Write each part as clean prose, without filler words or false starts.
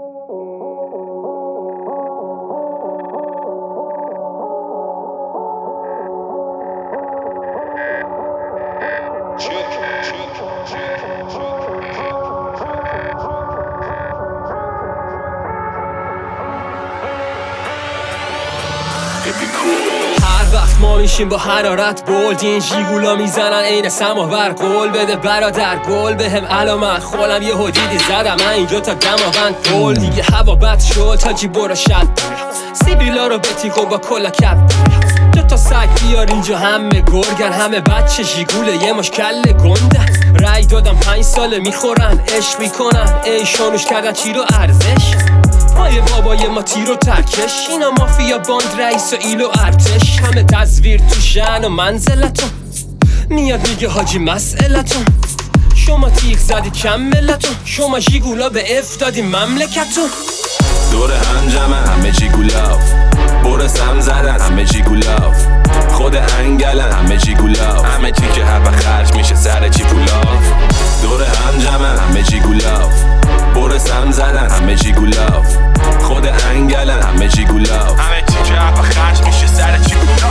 هر وقت ما میشیم با حرارت بولد این ژیگولا میزنن عین سماور. قول بده برادر گل بهم علامت خولم یه حدیدی زدم من اینجا تا دماوند پول دیگه هوا بد شد تا جی برو شد سیبیلا رو بتیکو با کلا کپ دو تا سگ بیار اینجا همه گرگن همه بچه ژیگوله یه مشکل گنده رای دادم 5 ساله میخورن عشق میکنن ای شانوش کردن چی رو ارزش پای بابای ما تیر و ترکش اینا مافیا باند رئیس و ایلو ارتش همه تصویر تو شن و منزلتون میاد میگه حاجی مسئلتون شما تیک زدی کم ملتون شما ژیگولا به اف دادی مملکتون دور هم جمع همه ژیگولا بور سم زدن همه ژیگولا خود انگلن همه ژیگولا همه چی که هر وقت خرج میشه سر چی پولا دور هم جمع همه ژیگولا بور سم زدن همه ژیگولا خود انگلن همه ژیگولا همه چی که هر وقت خرج میشه سر چی پولا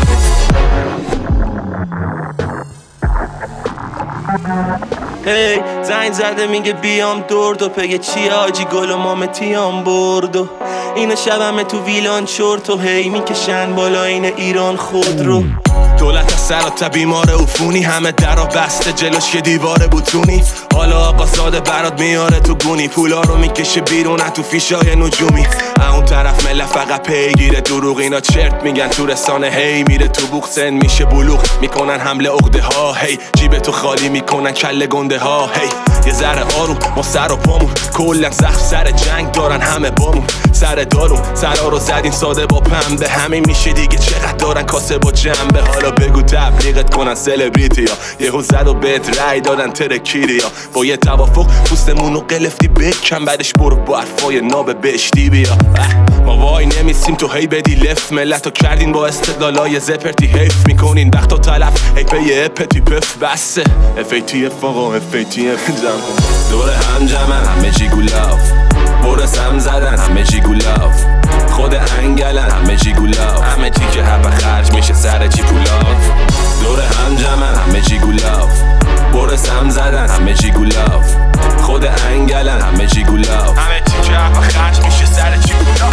هی زنگ زده میگه بیام دورد و پگه چی آجی گل و مامتیام برد و اینو شبمه تو ویلان چرت و هی میکشن بالا این ایران خود رو دولت از سراتا بیمار عفونی همه درا بسته جلوش یه دیوار بوتونی حالا آقا ساده برات میاره تو گونی پولا رو میکشه بیرون تو فیشای نجومی اون طرف مله فقط پیگیره دروغ اینا چرت میگن تو رسانه هی میره تو بوق سن میشه بلوغ میکنن حمله عقده ها هی جیب تو خالی میکنن کله گنده ها هی یه ذره آروم ما سر و پامون کلا سخت سر جنگ دارن همه بامون سر دارون سرا رو زدیم ساده با پنبه همین میشه دیگه چقدر دارن کاسه با جنبه حالا بگو تبلیغت کنن سلبریتی ها یهو زد و بهت رای دادن ترکیری ها با یه توافق پوستمون رو قلفتی بکن بعدش برو با حرفای ناب بشتی بیا ما وای نمیسیم تو هی بدی لف ملت رو کردین با استدلالای زپرتی حیف میکنین وقتا تلف هی پی پتی پف بسه FATF آقا FATF دور هم جمع همه ژیگولا بور سم زدن همه ژیگولا خود انگلن همه ژیگولا همه چی که هر وقت خرج میشه سر چی پولا دور هم جمع همه ژیگولا بور سم زدن همه ژیگولا خود انگلن همه ژیگولا همه چی که هر وقت خرج میشه سر چی پولا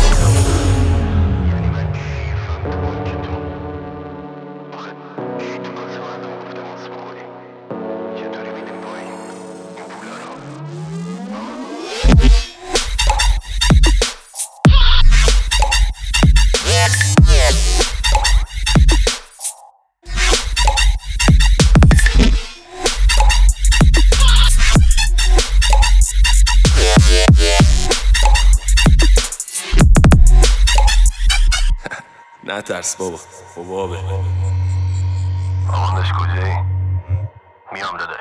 نه ترس بابا بابا آخونش کجایی؟ میام داده